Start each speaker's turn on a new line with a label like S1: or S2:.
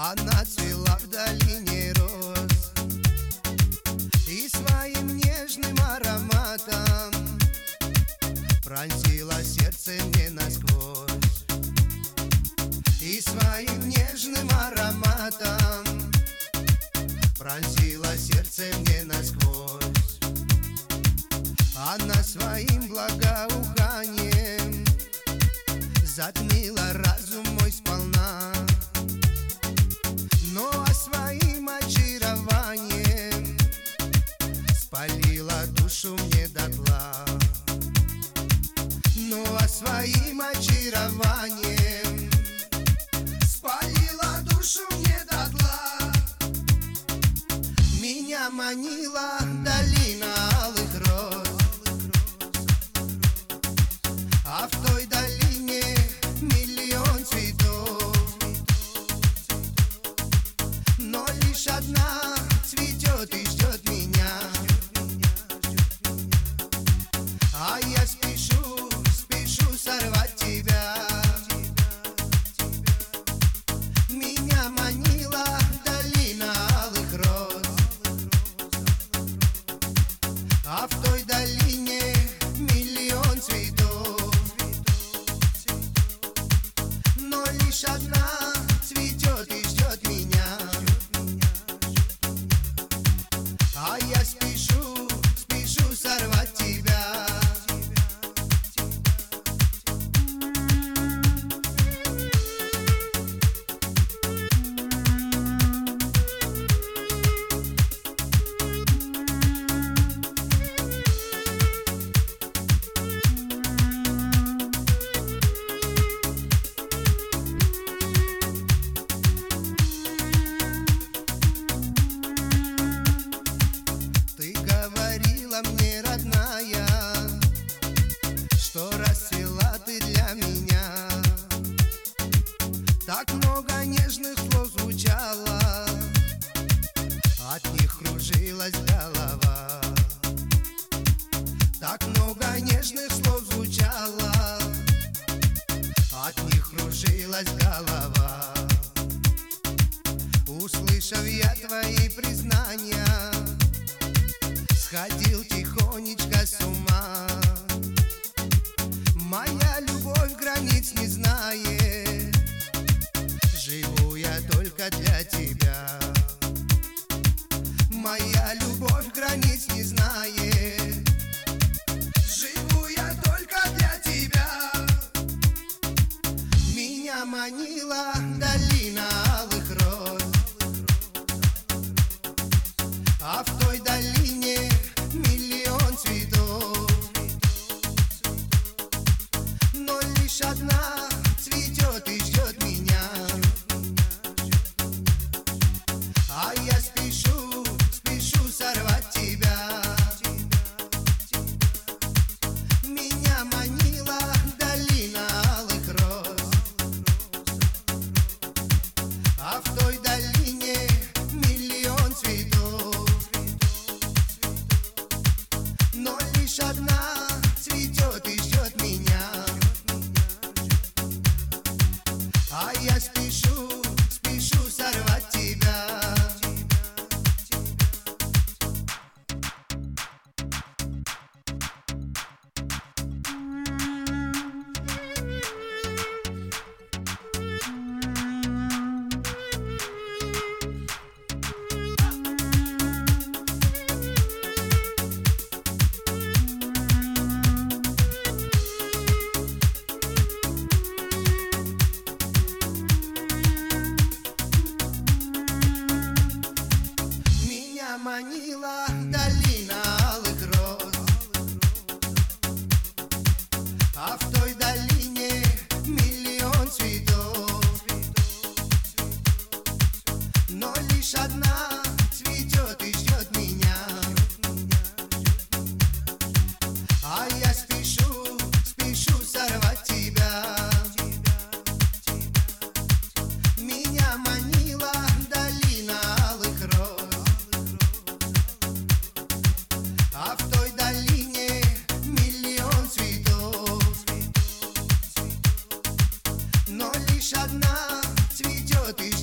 S1: Она цвела в долине роз и своим нежным ароматом пронзила сердце мне насквозь. И своим нежным ароматом пронзила сердце мне насквозь. Она своим благоуханием затмила разум мой сполна, но своим очарованием спалила душу мне дотла. Но своим очарованием спалила душу мне дотла. Меня манила долина алых роз, а в той долине миллион цветов, но лишь одна цветет и ждет меня. А я спешу, спешу сорвать тебя. Меня манила долина алых роз, а в той долине миллион цветов, но лишь одна цветет и ждет меня. А я спешу, спешу сорвать тебя. Говорила мне, родная, что расцвела ты для меня. Так много нежных слов звучало, от них кружилась голова. Так много нежных слов звучало, от них кружилась голова. Услышав я твои признания, сходил тихонечко с ума. Моя любовь границ не знает, живу я только для тебя. Моя любовь границ не знает, живу я только для тебя. Меня манила долина алых роз, а в той долине миллион цветов, но лишь одна цветет и ждет меня. А я спешу, спешу сорвать тебя. Меня манила долина алых роз, а в той долине миллион цветов, но лишь одна цветет и ждет меня. А я спешу, спешу сорвать тебя. Манила долина алых роз, а в той долине миллион цветов, но лишь одна цветет и ждет меня. А я спешу, спешу сорвать тебя. Меня манила долина алых роз, а в той долине миллион цветов, но лишь одна цветет и